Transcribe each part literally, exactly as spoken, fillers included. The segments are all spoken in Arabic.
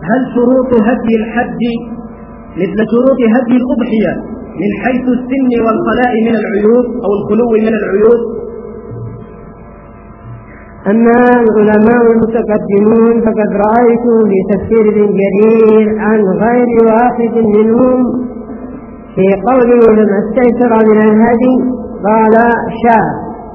هل شروط هدي الحج مثل شروط هدي الأضحية من حيث السن والخلاء من العيوب أو الخلو من العيوب؟ أما العلماء المتقدمون فقد رأيت في تفسير ابن جرير عن غير واحد منهم في قوله لما استيسر من الهدي قال شاء.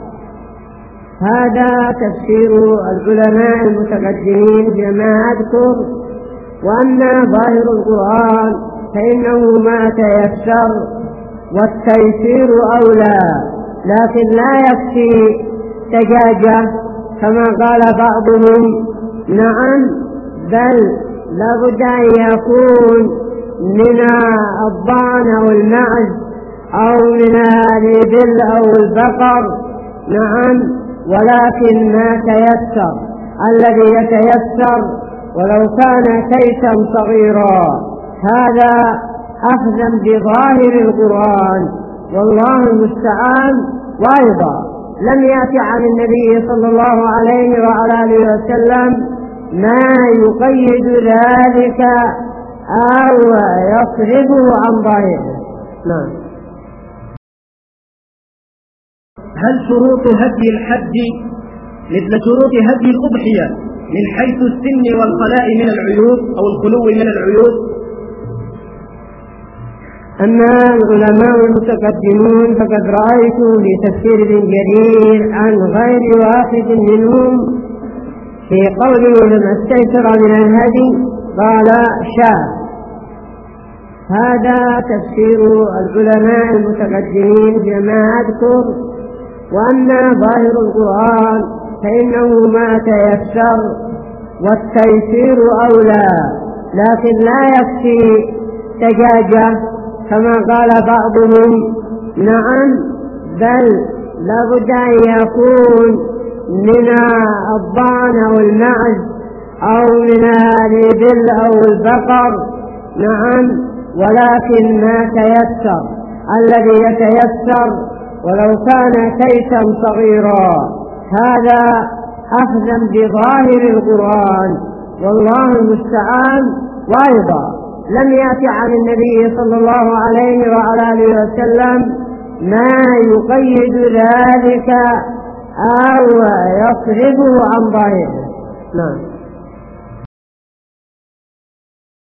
هذا تفسير العلماء المتقدمين فيما أذكر. وأما ظاهر القرآن فإنه ما تيسر والتيسير أولى، لكن لا يكفي دجاجة كما قال بعضهم. نعم، بل لابد أن يكون من الضأن أو المعز أو من الإبل أو البقر. نعم، ولكن ما تيسر، الذي يتيسر ولو كان كيسا صغيرا، هذا أخذا بظاهر القرآن والله المستعان. وأيضا لم يأتي عن النبي صلى الله عليه وعلى آله وسلم ما يقيد ذلك أو يصرفه عن ظاهره. نعم. هل شروط هدي الحج مثل شروط هدي الأضحية من حيث السن والخلاء من العيوب أو الخلو من العيوب؟ أما العلماء المتقدمون فقد رأيت في تفسير ابن جرير عن غير واحد منهم في قوله لما استيسر من الهدي قال شاء. هذا تفسير العلماء المتقدمين فيما أذكر. وأما ظاهر القرآن فإنه ما تيسر والتيسير أولى، لكن لا يكفي دجاجة كما قال بعضهم. نعم، بل لابد أن يكون من الضأن أو المعز أو من الإبل أو البقر. نعم، ولكن ما تيسر، الذي يتيسر ولو كان كيسا صغيرا، هذا أخذا بظاهر القرآن والله المستعان. وأيضا لم يأتي عن النبي صلى الله عليه وعلى آله وسلم ما يقيد ذلك أو يصرفه عن ظاهره. نعم.